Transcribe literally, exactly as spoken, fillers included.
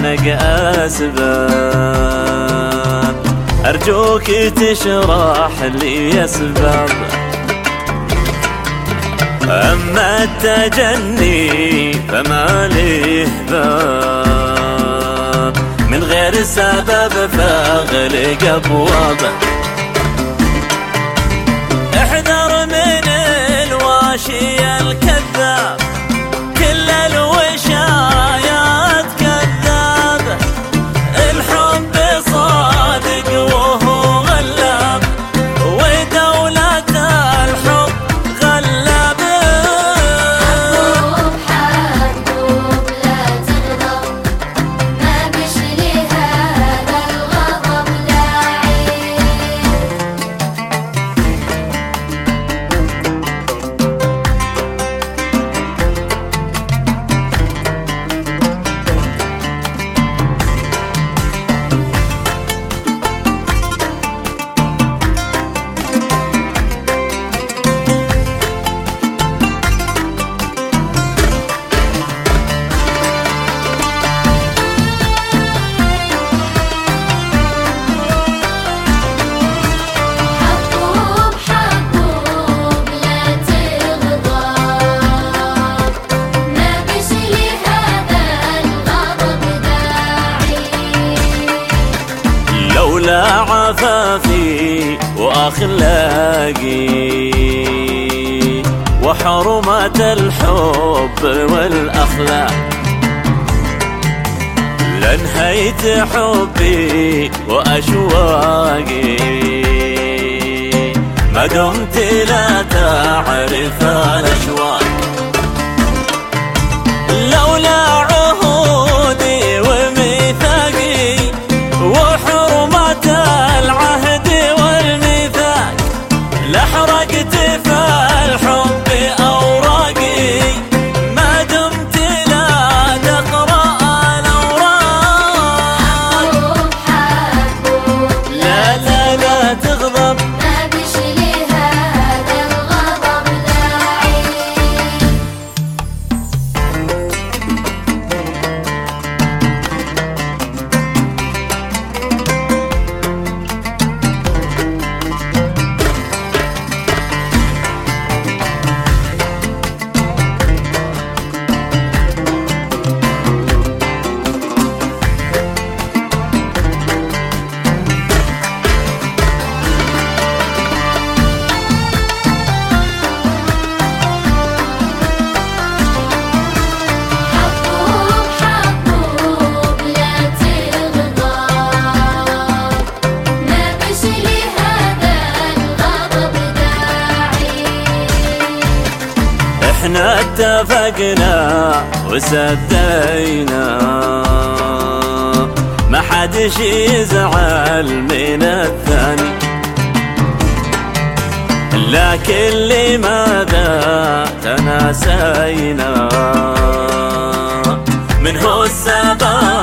خانق أسباب، أرجوك تشرح لي أسباب. أما التجني فما له باب، من غير سبب فاغلق أبوابه. احذر من الواشي الكذاب، كل الوشايات كذابة، الحب صادق وهو غلاب، ودولة الحب غلابة. حبوب حبوب لا تغضب، ما بش لهذا الغضب داعي. لولا عفافي وأخلاقي وحرمة الحب والأخلاق، لانهيت حبي وأشواقي ما دمت لا تعرف الأشواق. لولا عهودي وميثاقي وحرمة العهد والميثاق، لحرقت في الحب أوراقي ما دمت لا تقرأ الأوراق. حبوب لا لا لا تغضب، ما بش لهذا الغضب داعي. احنا اتفقنا وسدينا، ما حدش يزعل من الثاني، لكن لماذا تناسينا؟ من هو السبب